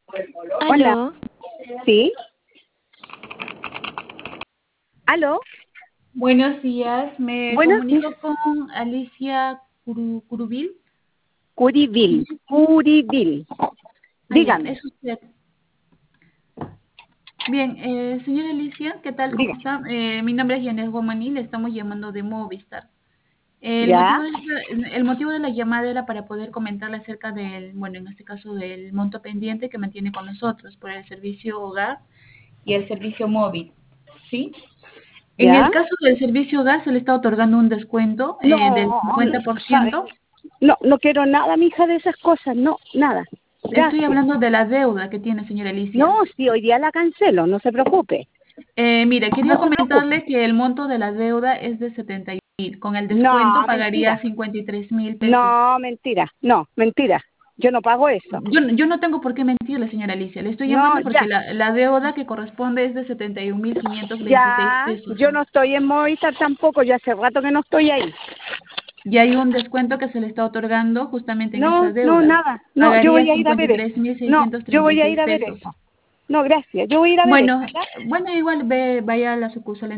Hola, Aló, sí, aló, buenos días. Me buenos días, comunico con Alicia Curubil. Curivil, Curivil, Ah, ya, dígame, es usted. Bien, señora Alicia, ¿qué tal? ¿Cómo dígame, está? Mi nombre es Yanes Guamaní, le estamos llamando de Movistar. El ¿ya? motivo el motivo de la llamada era para poder comentarle acerca del, bueno, en este caso del monto pendiente que mantiene con nosotros por el servicio hogar y el servicio móvil, ¿sí? En ¿Ya? el caso del servicio hogar se le está otorgando un descuento No, del no, sabe, 50%. no, no quiero nada, mija, de esas cosas, no, nada, Estoy gracias. hablando de la deuda que tiene, señora No, Alicia. si hoy día la cancelo, no se preocupe, Mire, quería no se preocupe. comentarle que el monto de la deuda es de 70.000. Con el descuento No, pagaría mentira, 53.000 pesos. no, mentira, no, mentira, yo no pago eso. Yo no tengo por qué mentirle, señora Alicia. Le estoy No, llamando porque ya, la deuda que corresponde es de 71.526 ya, yo pesos. no estoy en Movistar tampoco, yo hace rato que no estoy ahí. Y hay un descuento que se le está otorgando justamente en esa No, no, deuda. nada. No, yo Pagaría voy a ir a ver cincuenta y tres eso. mil No, seiscientos yo treinta y voy a seis ir a ver pesos. eso. No, gracias. Yo voy a ir a ver eso. Bueno, ¿Ya? bueno, igual vaya a la sucursal